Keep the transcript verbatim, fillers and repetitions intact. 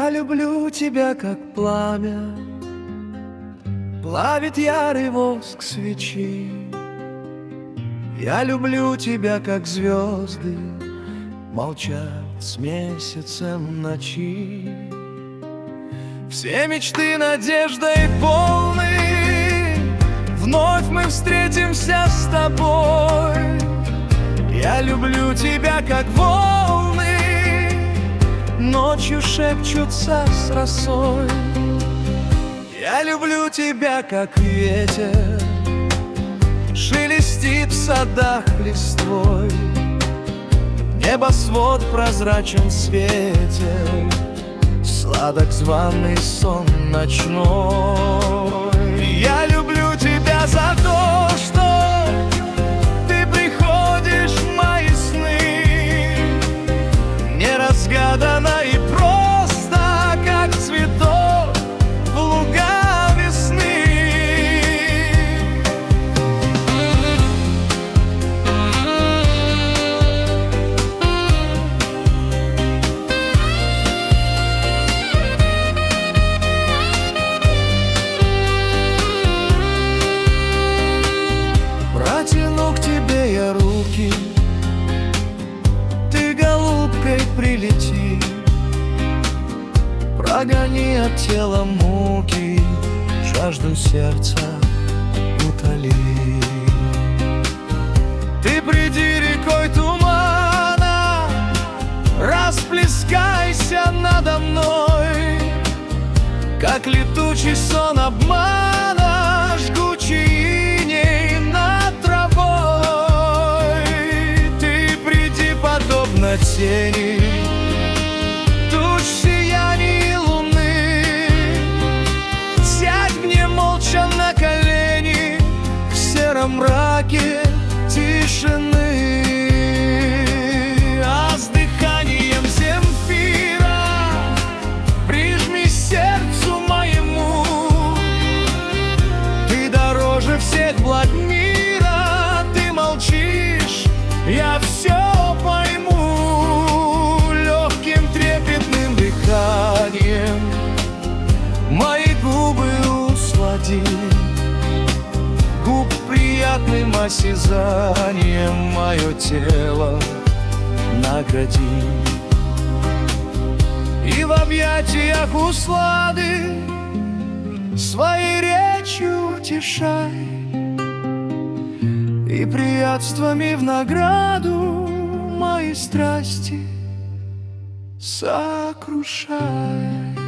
Я люблю тебя, как пламя плавит ярый воск свечи. Я люблю тебя, как звезды молчат с месяцем ночи. Все мечты надеждой полны, вновь мы встретимся с тобой. Я люблю тебя, как волны ночью шепчутся с росой. Я люблю тебя, как ветер шелестит в садах листвой. Небосвод прозрачен в свете, сладок званый сон ночной. Я люблю тебя за то, что ты приходишь в мои сны, неразгаданно и просто, как цветок в луга весны. Протяну к тебе я руки, ты голубкой прилети, прогони от тела муки, жажду сердца утоли. Ты приди рекой тумана, расплескайся надо мной, как летучий сон обмана, жгучий иней над травой. Ты приди подобно тени туч сияний луны, сядь мне молча на колени в сером мраке тишины. А с дыханием земфира прижми сердцу моему, ты дороже всех благ мира. Ты молчишь, я все пойму, легким трепетным дыханием мои губы услади, губ приятным осязанием мое тело награди. И в объятиях услады своей речью утешай, и приятствами в награду мои страсти сокрушай.